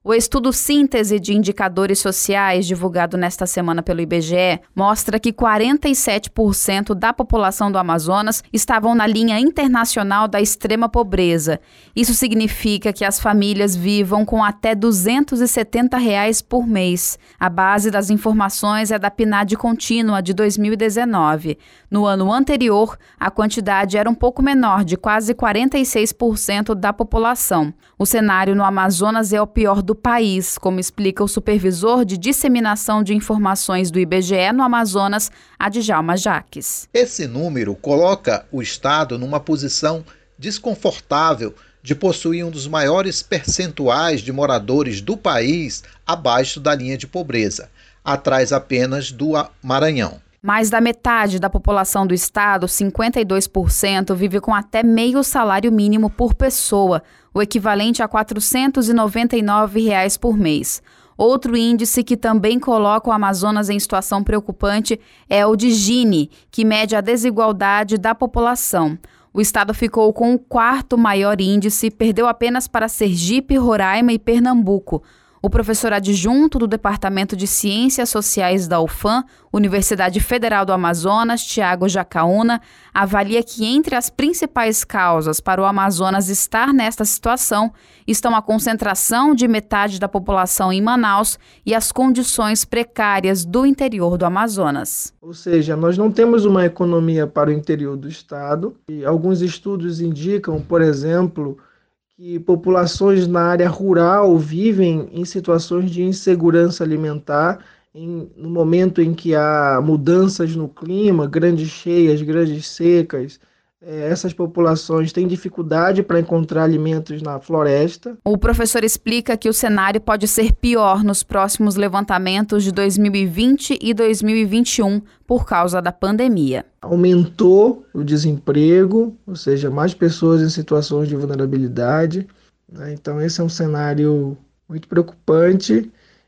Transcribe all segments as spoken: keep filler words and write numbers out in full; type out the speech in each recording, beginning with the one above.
O estudo Síntese de Indicadores Sociais, divulgado nesta semana pelo I B G E, mostra que quarenta e sete por cento da população do Amazonas estavam na linha internacional da extrema pobreza. Isso significa que as famílias vivam com até duzentos e setenta reais por mês. A base das informações é da P N A D Contínua de dois mil e dezenove. No ano anterior, a quantidade era um pouco menor, de quase quarenta e seis por cento da população. O cenário no Amazonas é o pior do país, como explica o supervisor de disseminação de informações do I B G E no Amazonas, Adjalma Jaques. Esse número coloca o estado numa posição desconfortável de possuir um dos maiores percentuais de moradores do país abaixo da linha de pobreza, atrás apenas do Maranhão. Mais da metade da população do estado, cinquenta e dois por cento, vive com até meio salário mínimo por pessoa, o equivalente a quatrocentos e noventa e nove reais por mês. Outro índice que também coloca o Amazonas em situação preocupante é o de Gini, que mede a desigualdade da população. O estado ficou com o quarto maior índice, perdeu apenas para Sergipe, Roraima e Pernambuco. O professor adjunto do Departamento de Ciências Sociais da U F A M, Universidade Federal do Amazonas, Tiago Jacaúna, avalia que entre as principais causas para o Amazonas estar nesta situação estão a concentração de metade da população em Manaus e as condições precárias do interior do Amazonas. Ou seja, nós não temos uma economia para o interior do estado e alguns estudos indicam, por exemplo, que populações na área rural vivem em situações de insegurança alimentar em, no momento em que há mudanças no clima, grandes cheias, grandes secas. É, essas populações têm dificuldade para encontrar alimentos na floresta. O professor explica que o cenário pode ser pior nos próximos levantamentos de dois mil e vinte e dois mil e vinte e um por causa da pandemia. Aumentou o desemprego, ou seja, mais pessoas em situações de vulnerabilidade, né? Então esse é um cenário muito preocupante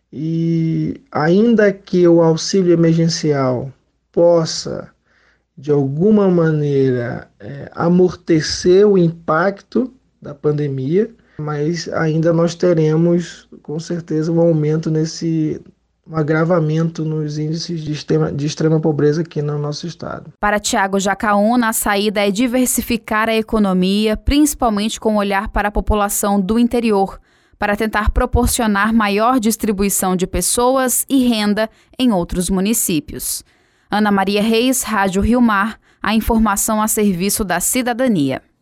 e ainda que o auxílio emergencial possa de alguma maneira é, amortecer o impacto da pandemia, mas ainda nós teremos com certeza um aumento nesse um agravamento nos índices de extrema, de extrema pobreza aqui no nosso estado. Para Tiago Jacaúna, a saída é diversificar a economia, principalmente com olhar para a população do interior, para tentar proporcionar maior distribuição de pessoas e renda em outros municípios. Ana Maria Reis, Rádio Rio Mar, a informação a serviço da cidadania.